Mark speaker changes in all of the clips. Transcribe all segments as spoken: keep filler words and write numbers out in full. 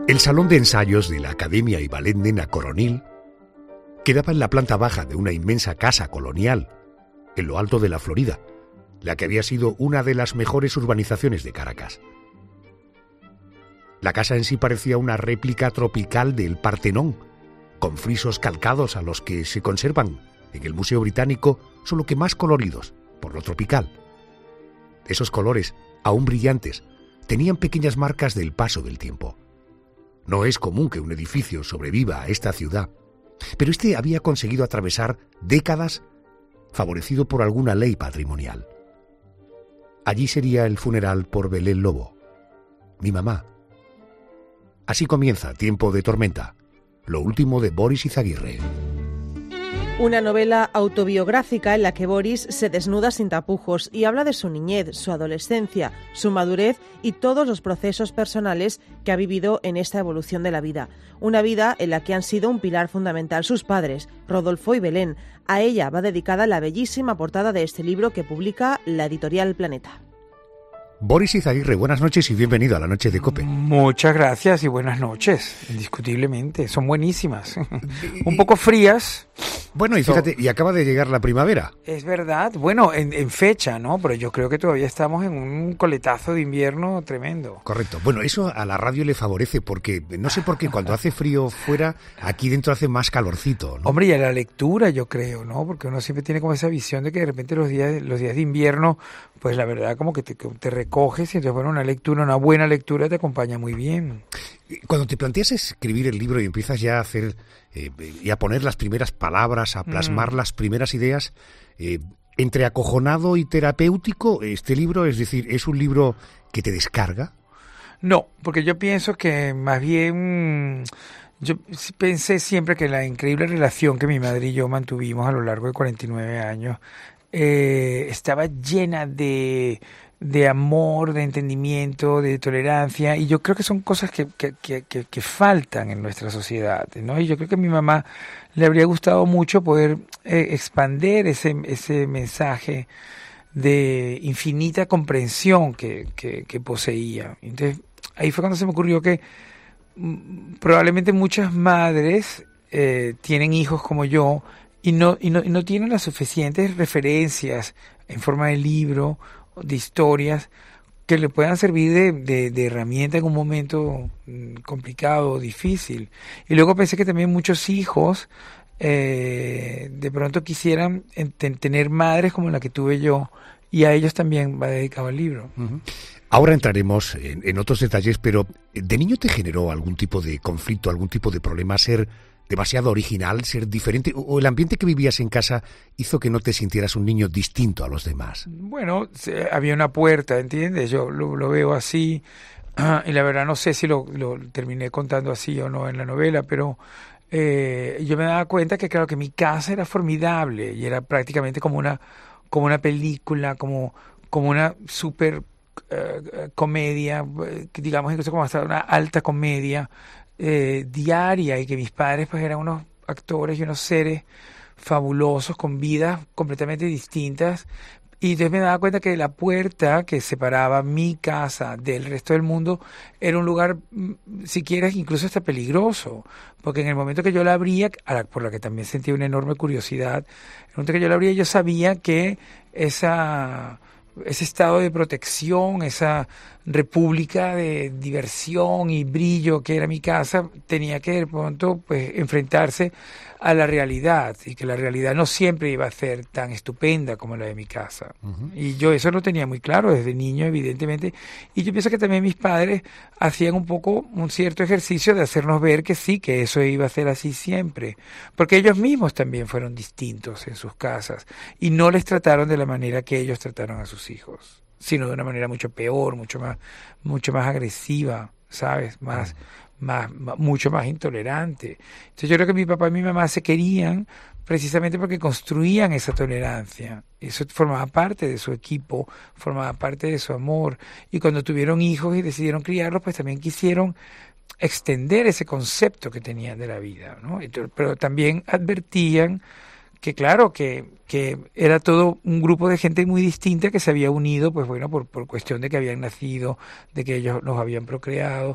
Speaker 1: El salón de ensayos de la Academia y Ballet Nena Coronil quedaba en la planta baja de una inmensa casa colonial, en lo alto de la Florida, la que había sido una de las mejores urbanizaciones de Caracas. La casa en sí parecía una réplica tropical del Partenón, con frisos calcados a los que se conservan en el Museo Británico, solo que más coloridos, por lo tropical. Esos colores, aún brillantes, tenían pequeñas marcas del paso del tiempo. No es común que un edificio sobreviva a esta ciudad, pero este había conseguido atravesar décadas favorecido por alguna ley patrimonial. Allí sería el funeral por Belén Lobo, mi mamá. Así comienza Tiempo de Tormenta, lo último de Boris Izaguirre.
Speaker 2: Una novela autobiográfica en la que Boris se desnuda sin tapujos y habla de su niñez, su adolescencia, su madurez y todos los procesos personales que ha vivido en esta evolución de la vida. Una vida en la que han sido un pilar fundamental sus padres, Rodolfo y Belén. A ella va dedicada la bellísima portada de este libro que publica la editorial Planeta.
Speaker 1: Boris Izaguirre, buenas noches y bienvenido a la Noche de COPE.
Speaker 3: Muchas gracias y buenas noches, indiscutiblemente, son buenísimas. Un poco frías.
Speaker 1: Bueno, y fíjate, y acaba de llegar la primavera.
Speaker 3: Es verdad, bueno, en, en fecha, ¿no? Pero yo creo que todavía estamos en un coletazo de invierno tremendo.
Speaker 1: Correcto, bueno, eso a la radio le favorece porque, no sé por qué, cuando hace frío fuera, aquí dentro hace más calorcito, ¿no?
Speaker 3: Hombre, y a la lectura yo creo, ¿no? Porque uno siempre tiene como esa visión de que de repente los días, los días de invierno, pues la verdad como que te, te recoges y entonces, bueno, una lectura, una buena lectura te acompaña muy bien.
Speaker 1: Cuando te planteas escribir el libro y empiezas ya a hacer eh, y a poner las primeras palabras, a plasmar mm. las primeras ideas, eh, entre acojonado y terapéutico, este libro, es decir, ¿es un libro que te descarga?
Speaker 3: No, porque yo pienso que más bien, yo pensé siempre que la increíble relación que mi madre y yo mantuvimos a lo largo de cuarenta y nueve años eh, estaba llena de... de amor, de entendimiento, de tolerancia, y yo creo que son cosas que, que, que, que, que faltan en nuestra sociedad, ¿no? Y yo creo que a mi mamá le habría gustado mucho poder eh, expander ese, ese mensaje de infinita comprensión que, que, que poseía. Entonces, ahí fue cuando se me ocurrió que m- probablemente muchas madres eh, tienen hijos como yo y no, y no, y no tienen las suficientes referencias en forma de libro, de historias que le puedan servir de, de, de herramienta en un momento complicado, difícil. Y luego pensé que también muchos hijos eh, de pronto quisieran ent- tener madres como la que tuve yo, y a ellos también va dedicado el libro.
Speaker 1: Uh-huh. Ahora entraremos en, en otros detalles, pero ¿de niño te generó algún tipo de conflicto, algún tipo de problema ser demasiado original, ser diferente, o el ambiente que vivías en casa hizo que no te sintieras un niño distinto a los demás?
Speaker 3: Bueno, se, había una puerta, ¿entiendes? Yo lo, lo veo así, uh, y la verdad no sé si lo, lo terminé contando así o no en la novela, pero eh, yo me daba cuenta que claro que mi casa era formidable y era prácticamente como una, como una película, como, como una super uh, comedia, digamos incluso como hasta una alta comedia, Eh, diaria, y que mis padres pues eran unos actores y unos seres fabulosos con vidas completamente distintas, y entonces me daba cuenta que la puerta que separaba mi casa del resto del mundo era un lugar, si quieres, incluso hasta peligroso, porque en el momento que yo la abría, a la, por la que también sentía una enorme curiosidad, en el momento que yo la abría yo sabía que esa ese estado de protección, esa república de diversión y brillo que era mi casa, tenía que de pronto pues enfrentarse a la realidad, y que la realidad no siempre iba a ser tan estupenda como la de mi casa. Uh-huh. Y yo eso lo tenía muy claro desde niño, evidentemente, y yo pienso que también mis padres hacían un poco un cierto ejercicio de hacernos ver que sí, que eso iba a ser así siempre, porque ellos mismos también fueron distintos en sus casas y no les trataron de la manera que ellos trataron a sus hijos, sino de una manera mucho peor, mucho más, mucho más agresiva, ¿sabes? Más, más, más, mucho más intolerante. Entonces yo creo que mi papá y mi mamá se querían precisamente porque construían esa tolerancia. Eso formaba parte de su equipo, formaba parte de su amor. Y cuando tuvieron hijos y decidieron criarlos, pues también quisieron extender ese concepto que tenían de la vida, ¿no? Entonces, pero también advertían que claro, que, que era todo un grupo de gente muy distinta que se había unido, pues bueno, por, por cuestión de que habían nacido, de que ellos los habían procreado,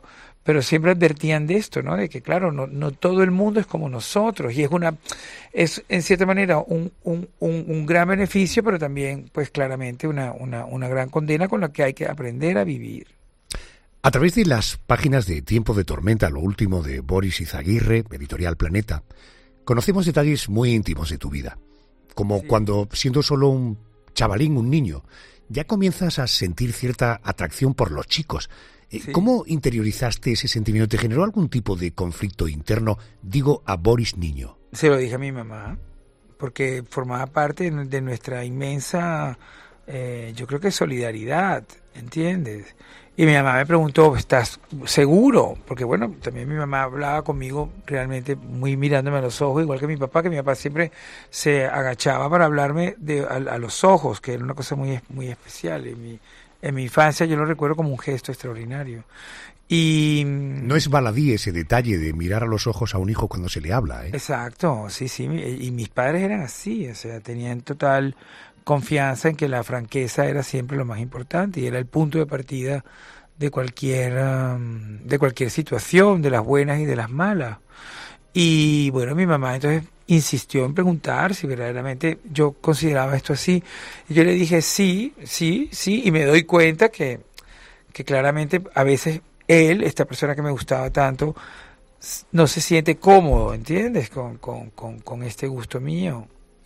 Speaker 3: pero siempre advertían de esto, ¿no? De que, claro, no, no todo el mundo es como nosotros, y es una, es en cierta manera un, un, un, un gran beneficio, pero también, pues claramente, una, una, una gran condena con la que hay que aprender a vivir.
Speaker 1: A través de las páginas de Tiempo de Tormenta, lo último de Boris Izaguirre, Editorial Planeta, conocemos detalles muy íntimos de tu vida, como sí. Cuando, siendo solo un chavalín, un niño, ya comienzas a sentir cierta atracción por los chicos. Sí. ¿Cómo interiorizaste ese sentimiento? ¿Te generó algún tipo de conflicto interno? Digo, a Boris niño.
Speaker 3: Se lo dije a mi mamá, porque formaba parte de nuestra inmensa, eh, yo creo que solidaridad, ¿entiendes? Y mi mamá me preguntó, ¿estás seguro? Porque bueno, también mi mamá hablaba conmigo realmente muy mirándome a los ojos, igual que mi papá, que mi papá siempre se agachaba para hablarme de, a, a los ojos, que era una cosa muy, muy especial. En mi, en mi infancia yo lo recuerdo como un gesto extraordinario. Y
Speaker 1: no es baladí ese detalle de mirar a los ojos a un hijo cuando se le habla, ¿eh?
Speaker 3: Exacto, sí, sí, y mis padres eran así, o sea, tenían total confianza en que la franqueza era siempre lo más importante y era el punto de partida de cualquier um, de cualquier situación, de las buenas y de las malas. Y bueno, mi mamá entonces insistió en preguntar si verdaderamente yo consideraba esto así. Y yo le dije sí, sí, sí, y me doy cuenta que, que claramente a veces él, esta persona que me gustaba tanto, no se siente cómodo, ¿entiendes? Con, con, con, con este gusto mío.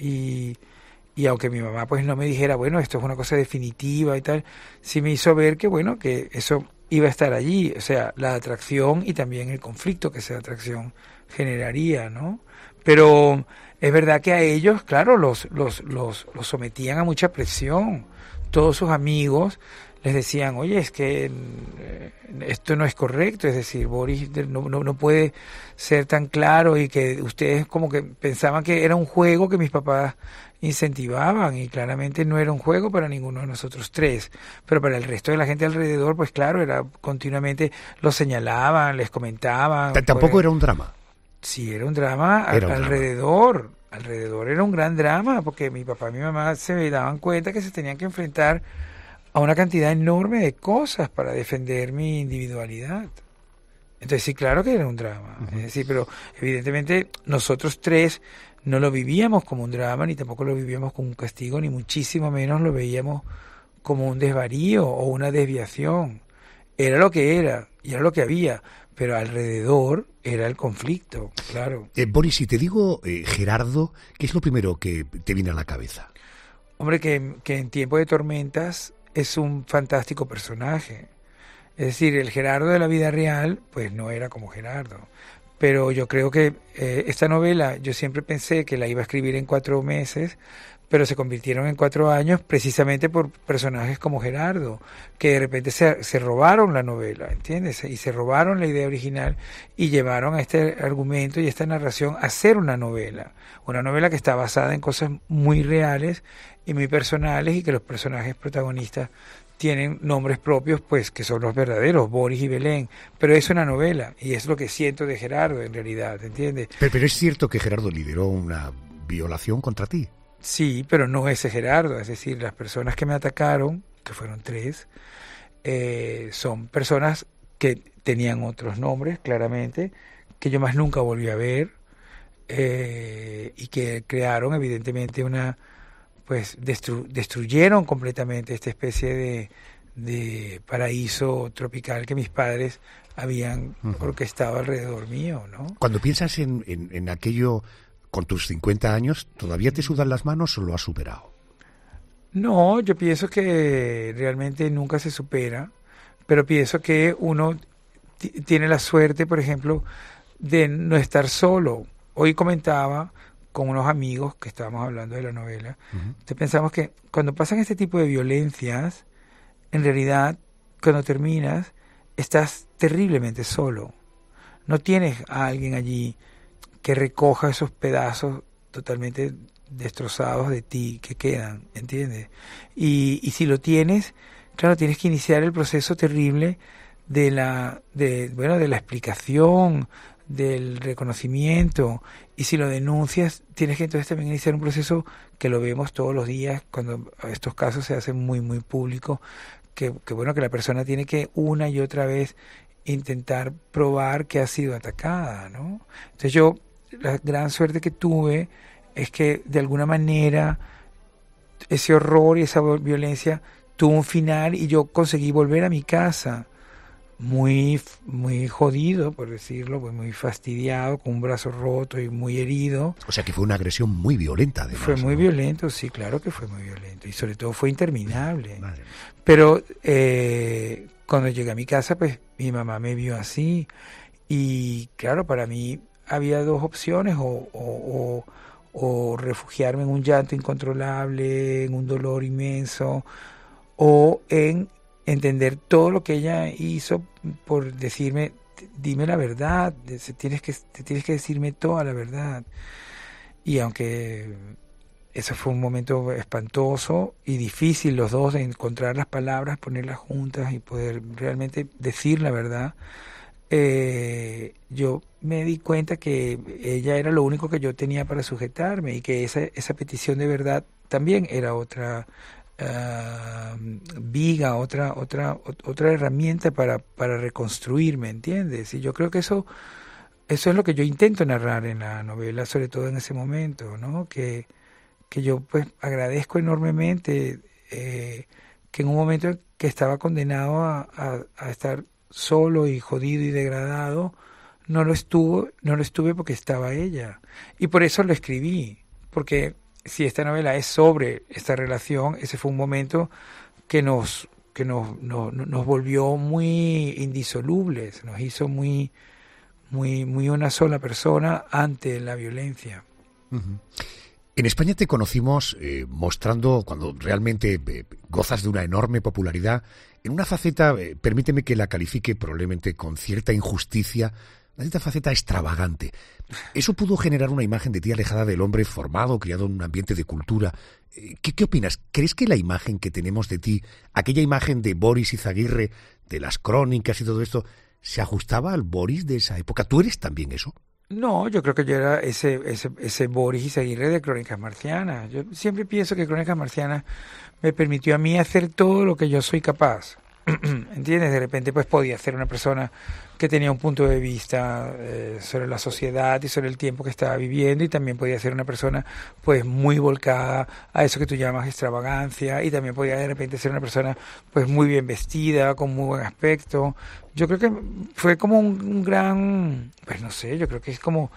Speaker 3: Y Y aunque mi mamá pues no me dijera, bueno, esto es una cosa definitiva y tal, sí me hizo ver que, bueno, que eso iba a estar allí, o sea, la atracción y también el conflicto que esa atracción generaría, ¿no? Pero es verdad que a ellos, claro, los, los, los, los sometían a mucha presión. Todos sus amigos les decían, oye, es que eh, esto no es correcto, es decir, Boris no, no, no puede ser tan claro, y que ustedes como que pensaban que era un juego que mis papás incentivaban, y claramente no era un juego para ninguno de nosotros tres, pero para el resto de la gente alrededor, pues claro, era continuamente lo señalaban, les comentaban.
Speaker 1: ¿Tampoco pues, era un drama?
Speaker 3: Sí, era un drama
Speaker 1: era un
Speaker 3: alrededor,
Speaker 1: drama.
Speaker 3: alrededor era un gran drama, porque mi papá y mi mamá se daban cuenta que se tenían que enfrentar a una cantidad enorme de cosas para defender mi individualidad. Entonces sí, claro que era un drama. Uh-huh. Es decir, pero evidentemente nosotros tres no lo vivíamos como un drama, ni tampoco lo vivíamos como un castigo, ni muchísimo menos lo veíamos como un desvarío o una desviación. Era lo que era, y era lo que había, pero alrededor era el conflicto, claro.
Speaker 1: Eh, Boris, si te digo eh, Gerardo, ¿qué es lo primero que te viene a la cabeza?
Speaker 3: Hombre, que, que en Tiempo de Tormentas es un fantástico personaje. Es decir, el Gerardo de la vida real, pues no era como Gerardo. Pero yo creo que eh, esta novela, yo siempre pensé que la iba a escribir en cuatro meses, pero se convirtieron en cuatro años precisamente por personajes como Gerardo, que de repente se, se robaron la novela, ¿entiendes? Y se robaron la idea original y llevaron a este argumento y esta narración a ser una novela. Una novela que está basada en cosas muy reales y muy personales, y que los personajes protagonistas tienen nombres propios, pues, que son los verdaderos, Boris y Belén, pero es una novela, y es lo que siento de Gerardo, en realidad, ¿entiendes?
Speaker 1: Pero, pero es cierto que Gerardo lideró una violación contra ti.
Speaker 3: Sí, pero no ese Gerardo, es decir, las personas que me atacaron, que fueron tres, eh, son personas que tenían otros nombres, claramente, que yo más nunca volví a ver, eh, y que crearon, evidentemente, una... pues destru- destruyeron completamente esta especie de, de paraíso tropical que mis padres habían uh-huh. orquestado alrededor mío, ¿no?
Speaker 1: Cuando piensas en, en, en aquello con tus cincuenta años, ¿todavía te sudan las manos o lo has superado?
Speaker 3: No, yo pienso que realmente nunca se supera, pero pienso que uno t- tiene la suerte, por ejemplo, de no estar solo. Hoy comentaba con unos amigos que estábamos hablando de la novela, uh-huh. Entonces pensamos que cuando pasan este tipo de violencias, en realidad, cuando terminas, estás terriblemente solo. No tienes a alguien allí que recoja esos pedazos totalmente destrozados de ti que quedan, ¿entiendes? Y, y si lo tienes, claro, tienes que iniciar el proceso terrible de la, de, bueno, de la explicación, del reconocimiento, y si lo denuncias tienes que entonces también iniciar un proceso que lo vemos todos los días cuando estos casos se hacen muy muy públicos, que, que bueno, que la persona tiene que una y otra vez intentar probar que ha sido atacada, ¿no? Entonces yo, la gran suerte que tuve es que de alguna manera ese horror y esa violencia tuvo un final y yo conseguí volver a mi casa muy muy jodido, por decirlo, pues muy fastidiado, con un brazo roto y muy herido.
Speaker 1: O sea que fue una agresión muy violenta, además.
Speaker 3: Fue muy
Speaker 1: ¿no?
Speaker 3: violento, sí, claro que fue muy violento y sobre todo fue interminable.
Speaker 1: Madre.
Speaker 3: Pero eh, cuando llegué a mi casa, pues mi mamá me vio así y claro, para mí había dos opciones, o, o, o, o refugiarme en un llanto incontrolable, en un dolor inmenso, o en entender todo lo que ella hizo por decirme, dime la verdad, tienes que, tienes que decirme toda la verdad. Y aunque eso fue un momento espantoso y difícil, los dos, de encontrar las palabras, ponerlas juntas y poder realmente decir la verdad, eh, yo me di cuenta que ella era lo único que yo tenía para sujetarme y que esa, esa petición de verdad también era otra uh, viga, otra otra otra herramienta para para reconstruirme, ¿entiendes? Y yo creo que eso eso es lo que yo intento narrar en la novela, sobre todo en ese momento, ¿no? Que que yo pues agradezco enormemente eh, que en un momento que estaba condenado a, a, a estar solo y jodido y degradado, no lo estuvo, no lo estuve porque estaba ella. Y por eso lo escribí, porque si esta novela es sobre esta relación, ese fue un momento que nos que nos, nos, nos volvió muy indisolubles, nos hizo muy muy muy una sola persona ante la violencia.
Speaker 1: Uh-huh. En España te conocimos eh, mostrando, cuando realmente eh, gozas de una enorme popularidad, en una faceta, eh, permíteme que la califique probablemente con cierta injusticia, una cierta faceta extravagante. Eso pudo generar una imagen de ti alejada del hombre formado, criado en un ambiente de cultura. ¿Qué, qué opinas? ¿Crees que la imagen que tenemos de ti, aquella imagen de Boris Izaguirre, de las crónicas y todo esto, se ajustaba al Boris de esa época? ¿Tú eres también eso?
Speaker 3: No, yo creo que yo era ese ese ese Boris Izaguirre de Crónicas Marcianas. Yo siempre pienso que Crónicas Marcianas me permitió a mí hacer todo lo que yo soy capaz. ¿Entiendes? De repente pues podía ser una persona que tenía un punto de vista eh, sobre la sociedad y sobre el tiempo que estaba viviendo, y también podía ser una persona pues muy volcada a eso que tú llamas extravagancia, y también podía de repente ser una persona pues muy bien vestida, con muy buen aspecto. Yo creo que fue como un, un gran, pues no sé, yo creo que es como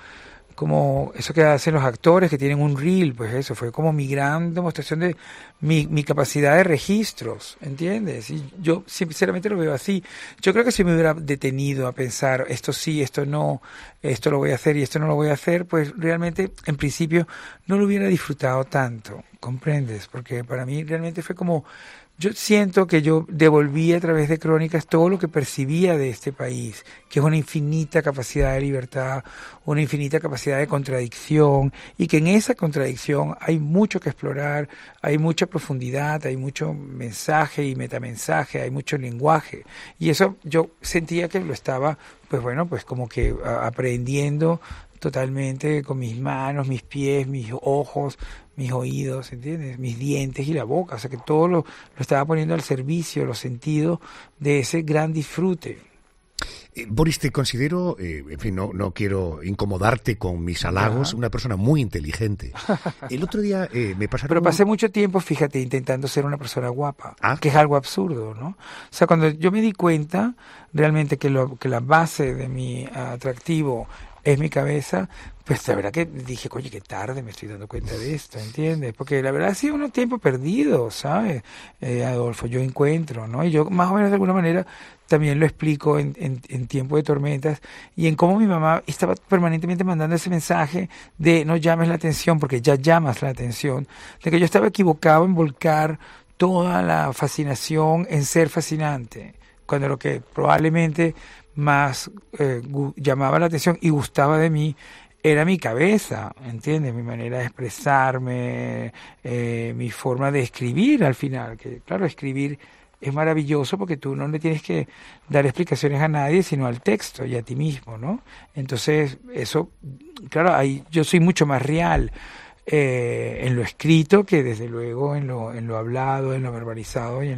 Speaker 3: como eso que hacen los actores que tienen un reel, pues eso fue como mi gran demostración de mi, mi capacidad de registros, ¿entiendes? Y yo sinceramente lo veo así. Yo creo que si me hubiera detenido a pensar esto sí, esto no, esto lo voy a hacer y esto no lo voy a hacer, pues realmente en principio no lo hubiera disfrutado tanto, ¿comprendes? Porque para mí realmente fue como, yo siento que yo devolví a través de Crónicas todo lo que percibía de este país, que es una infinita capacidad de libertad, una infinita capacidad de contradicción, y que en esa contradicción hay mucho que explorar, hay mucha profundidad, hay mucho mensaje y metamensaje, hay mucho lenguaje. Y eso yo sentía que lo estaba, pues bueno, pues como que aprendiendo totalmente con mis manos, mis pies, mis ojos, mis oídos, ¿entiendes? Mis dientes y la boca, o sea que todo lo, lo estaba poniendo al servicio, los sentidos de ese gran disfrute.
Speaker 1: Eh, Boris, te considero, eh, en fin, no, no quiero incomodarte con mis halagos, una persona muy inteligente. El otro día eh, me pasaron...
Speaker 3: Pero pasé mucho tiempo, fíjate, intentando ser una persona guapa,
Speaker 1: ¿Ah?
Speaker 3: que es algo absurdo, ¿no? O sea, cuando yo me di cuenta realmente que, lo, que la base de mi atractivo es mi cabeza, pues la verdad que dije, oye, qué tarde me estoy dando cuenta de esto, ¿entiendes? Porque la verdad ha sido un tiempo perdido, ¿sabes? Eh, Adolfo, yo encuentro, ¿no? Y yo más o menos de alguna manera también lo explico en, en, en Tiempo de Tormentas, y en cómo mi mamá estaba permanentemente mandando ese mensaje de no llames la atención, porque ya llamas la atención, de que yo estaba equivocado en volcar toda la fascinación en ser fascinante, cuando lo que probablemente más eh, llamaba la atención y gustaba de mí era mi cabeza, ¿entiendes? Mi manera de expresarme, eh, mi forma de escribir al final, que claro, escribir es maravilloso porque tú no le tienes que dar explicaciones a nadie, sino al texto y a ti mismo, ¿no? Entonces, eso, claro, ahí yo soy mucho más real eh, en lo escrito que desde luego en lo, en lo hablado, en lo verbalizado y en lo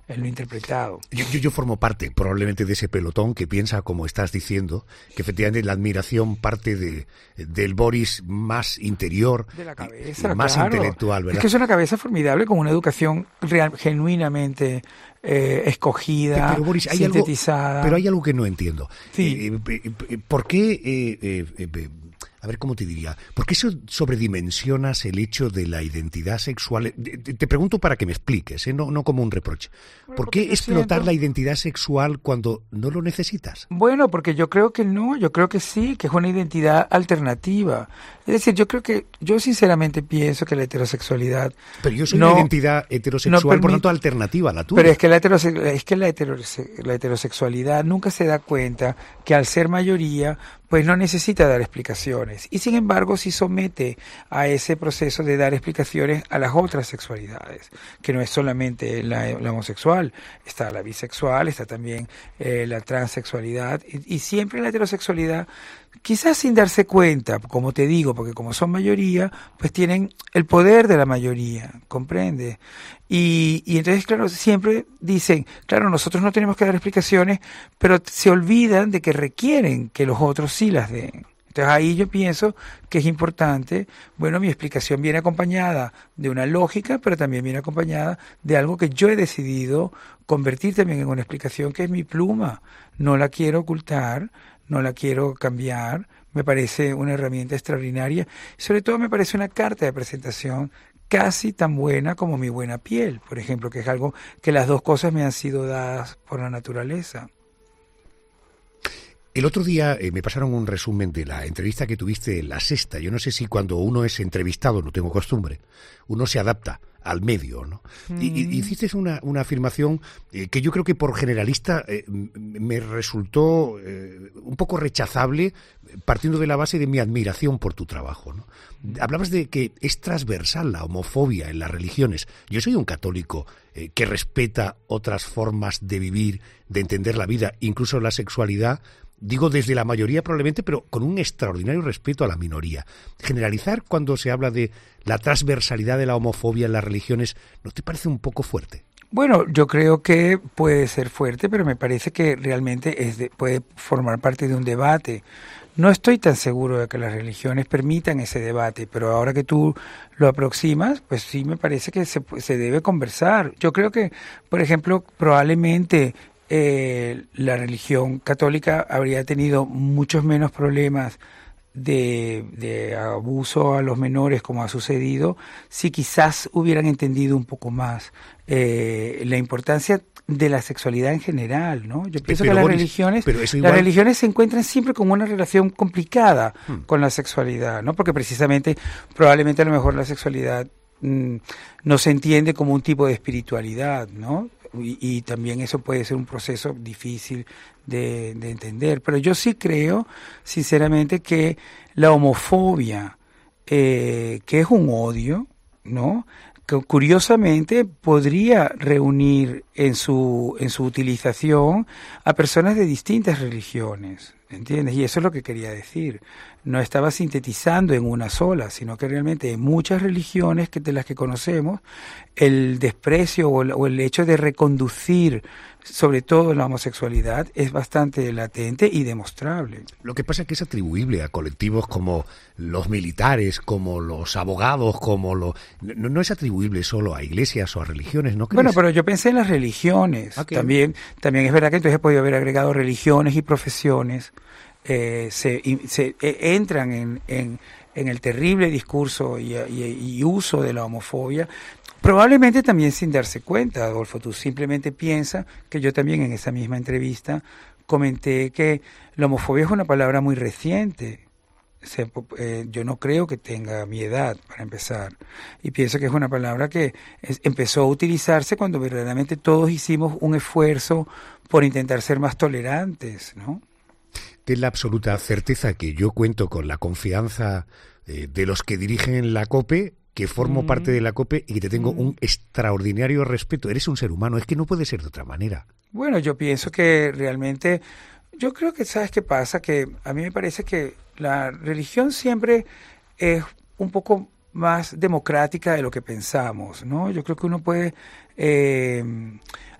Speaker 3: en lo interpretado.
Speaker 1: Yo, yo, yo formo parte probablemente de ese pelotón que piensa, como estás diciendo, que efectivamente la admiración parte de del Boris más interior,
Speaker 3: de la cabeza,
Speaker 1: más
Speaker 3: claro.
Speaker 1: intelectual, ¿verdad?
Speaker 3: Es que es una cabeza formidable con una educación real, genuinamente eh, escogida,
Speaker 1: pero, Boris, hay
Speaker 3: sintetizada.
Speaker 1: Algo, pero hay algo que no entiendo.
Speaker 3: Sí.
Speaker 1: Eh, eh, ¿Por qué... Eh, eh, eh, A ver, ¿cómo te diría? ¿Por qué sobredimensionas el hecho de la identidad sexual? Te, te pregunto para que me expliques, ¿eh? no, no como un reproche. ¿Por qué explotar siento... la identidad sexual cuando no lo necesitas?
Speaker 3: Bueno, porque yo creo que no, yo creo que sí, que es una identidad alternativa. Es decir, yo creo que, yo sinceramente pienso que la heterosexualidad...
Speaker 1: Pero yo soy
Speaker 3: no,
Speaker 1: una identidad heterosexual, no permite, por tanto, alternativa a la tuya.
Speaker 3: Pero es que, la, heterose, es que la, heterose, la heterosexualidad nunca se da cuenta que al ser mayoría, pues no necesita dar explicaciones. Y sin embargo, sí somete a ese proceso de dar explicaciones a las otras sexualidades, que no es solamente la, la homosexual, está la bisexual, está también eh, la transexualidad, y, y siempre la heterosexualidad, quizás sin darse cuenta, como te digo, porque como son mayoría, pues tienen el poder de la mayoría, ¿comprende? Y, y entonces, claro, siempre dicen, claro, nosotros no tenemos que dar explicaciones, pero se olvidan de que requieren que los otros sí las den. Entonces ahí yo pienso que es importante, bueno, mi explicación viene acompañada de una lógica, pero también viene acompañada de algo que yo he decidido convertir también en una explicación, que es mi pluma. No la quiero ocultar, no la quiero cambiar, me parece una herramienta extraordinaria, sobre todo me parece una carta de presentación casi tan buena como mi buena piel, por ejemplo, que es algo que las dos cosas me han sido dadas por la naturaleza.
Speaker 1: El otro día eh, me pasaron un resumen de la entrevista que tuviste en La Sexta. Yo no sé si cuando uno es entrevistado, no tengo costumbre, uno se adapta al medio, ¿no? Mm. Y, y hiciste una, una afirmación eh, que yo creo que por generalista eh, me resultó eh, un poco rechazable, partiendo de la base de mi admiración por tu trabajo, ¿no? Hablabas de que es transversal la homofobia en las religiones. Yo soy un católico eh, que respeta otras formas de vivir, de entender la vida, incluso la sexualidad. Digo desde la mayoría probablemente, pero con un extraordinario respeto a la minoría. Generalizar cuando se habla de la transversalidad de la homofobia en las religiones, ¿no te parece un poco fuerte?
Speaker 3: Bueno, yo creo que puede ser fuerte, pero me parece que realmente es de, puede formar parte de un debate. No estoy tan seguro de que las religiones permitan ese debate, pero ahora que tú lo aproximas, pues sí me parece que se, se debe conversar. Yo creo que, por ejemplo, probablemente... Eh, la religión católica habría tenido muchos menos problemas de, de abuso a los menores, como ha sucedido, si quizás hubieran entendido un poco más eh, la importancia de la sexualidad en general, ¿no? Yo pienso pero, que las Boris, religiones, igual... las religiones se encuentran siempre con una relación complicada hmm. con la sexualidad, ¿no? Porque precisamente, probablemente a lo mejor la sexualidad mmm, no se entiende como un tipo de espiritualidad, ¿no? Y, y también eso puede ser un proceso difícil de, de entender. Pero yo sí creo, sinceramente, que la homofobia, eh, que es un odio, ¿no?, que curiosamente podría reunir en su, en su utilización a personas de distintas religiones, ¿entiendes? Y eso es lo que quería decir. No estaba sintetizando en una sola, sino que realmente en muchas religiones que de las que conocemos, el desprecio o el, o el hecho de reconducir, sobre todo la homosexualidad, es bastante latente y demostrable.
Speaker 1: Lo que pasa es que es atribuible a colectivos como los militares, como los abogados, como los... No, no es atribuible solo a iglesias o a religiones, ¿no crees?
Speaker 3: Bueno, pero yo pensé en las religiones. Okay. También, también es verdad que entonces he podido haber agregado religiones y profesiones. Eh, se, se eh, entran en, en, en el terrible discurso y, y, y uso de la homofobia, probablemente también sin darse cuenta, Adolfo. Tú simplemente piensas que yo también en esa misma entrevista comenté que la homofobia es una palabra muy reciente. Se, eh, yo no creo que tenga mi edad, para empezar, y pienso que es una palabra que es, empezó a utilizarse cuando verdaderamente todos hicimos un esfuerzo por intentar ser más tolerantes, ¿no?
Speaker 1: Ten la absoluta certeza que yo cuento con la confianza eh, de los que dirigen la COPE, que formo mm. parte de la COPE y que te tengo mm. un extraordinario respeto. Eres un ser humano, es que no puede ser de otra manera.
Speaker 3: Bueno, yo pienso que realmente, yo creo que, ¿sabes qué pasa? Que a mí me parece que la religión siempre es un poco más democrática de lo que pensamos, ¿no? Yo creo que uno puede... Eh,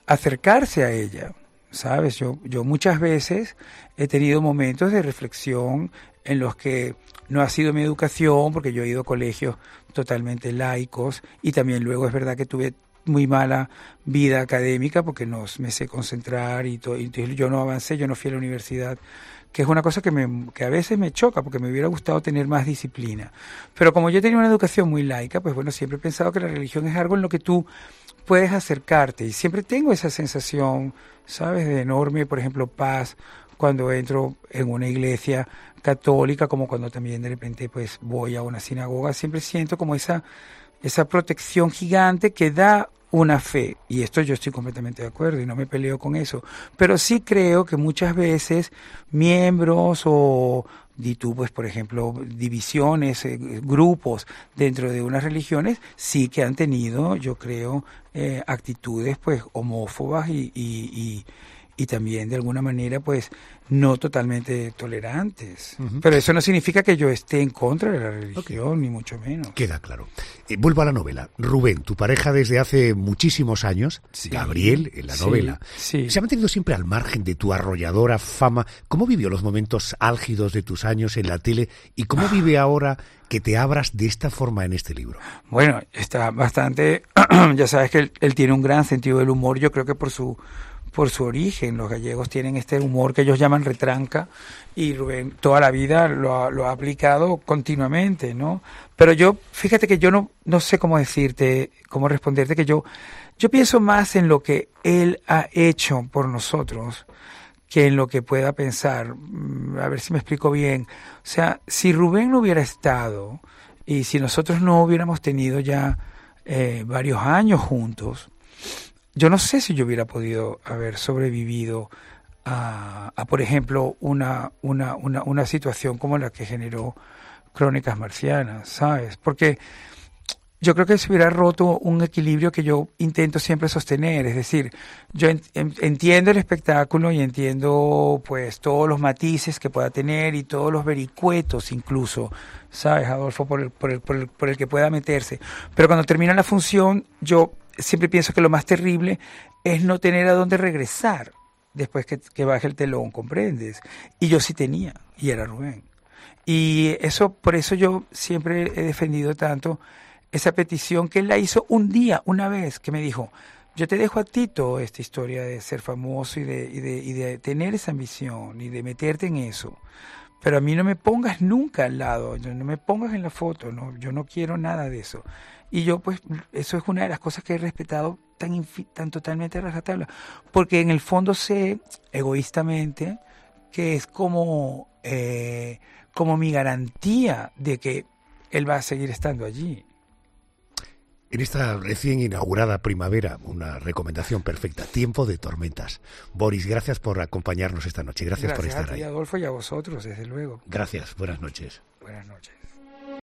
Speaker 3: acercarse a ella, ¿sabes? Yo, yo muchas veces he tenido momentos de reflexión en los que no ha sido mi educación, porque yo he ido a colegios totalmente laicos, y también luego es verdad que tuve muy mala vida académica porque no me sé concentrar y todo, y yo no avancé, yo no fui a la universidad, que es una cosa que, me, que a veces me choca porque me hubiera gustado tener más disciplina. Pero como yo tenía una educación muy laica, pues bueno, siempre he pensado que la religión es algo en lo que tú puedes acercarte, y siempre tengo esa sensación, ¿sabes?, de enorme, por ejemplo, paz cuando entro en una iglesia católica, como cuando también de repente pues voy a una sinagoga. Siempre siento como esa, esa protección gigante que da una fe, y esto yo estoy completamente de acuerdo y no me peleo con eso, pero sí creo que muchas veces miembros o, di tú, pues por ejemplo, divisiones, eh, grupos dentro de unas religiones sí que han tenido, yo creo, eh, actitudes pues homófobas y, y, y y también de alguna manera pues no totalmente tolerantes. Uh-huh. Pero eso no significa que yo esté en contra de la religión, okay, ni mucho menos.
Speaker 1: Queda claro. Eh, vuelvo a la novela. Rubén, tu pareja desde hace muchísimos años, sí, Gabriel, en la sí, novela, sí. se ha mantenido siempre al margen de tu arrolladora fama. ¿Cómo vivió los momentos álgidos de tus años en la tele y cómo vive ahora que te abras de esta forma en este libro?
Speaker 3: Bueno, está bastante... ya sabes que él, él tiene un gran sentido del humor, yo creo que por su... por su origen. Los gallegos tienen este humor que ellos llaman retranca, y Rubén toda la vida lo ha, lo ha aplicado continuamente, ¿no? Pero yo, fíjate que yo no, no sé cómo decirte, cómo responderte, que yo, yo pienso más en lo que él ha hecho por nosotros que en lo que pueda pensar. A ver si me explico bien. O sea, si Rubén no hubiera estado y si nosotros no hubiéramos tenido ya eh, varios años juntos, yo no sé si yo hubiera podido haber sobrevivido a, a por ejemplo, una, una, una, una situación como la que generó Crónicas Marcianas, ¿sabes? Porque yo creo que se hubiera roto un equilibrio que yo intento siempre sostener. Es decir, yo en, en, entiendo el espectáculo y entiendo pues todos los matices que pueda tener y todos los vericuetos incluso, ¿sabes, Adolfo? Por el, por el, por el, por el que pueda meterse. Pero cuando termina la función, yo siempre pienso que lo más terrible es no tener a dónde regresar después que, que baje el telón, ¿comprendes? Y yo sí tenía, y era Rubén. Y eso, por eso yo siempre he defendido tanto esa petición que él la hizo un día, una vez, que me dijo, yo te dejo a ti toda esta historia de ser famoso y de, y de, y de tener esa ambición y de meterte en eso, pero a mí no me pongas nunca al lado, no me pongas en la foto, no, yo no quiero nada de eso. Y yo, pues, eso es una de las cosas que he respetado tan, infi- tan totalmente a rajatabla, porque en el fondo sé, egoístamente, que es como, eh, como mi garantía de que él va a seguir estando allí.
Speaker 1: En esta recién inaugurada primavera, una recomendación perfecta, Tiempo de tormentas. Boris, gracias por acompañarnos esta noche, gracias, gracias por estar
Speaker 3: a ti,
Speaker 1: ahí.
Speaker 3: Adolfo, y a vosotros, desde luego.
Speaker 1: Gracias, buenas noches.
Speaker 3: Buenas noches.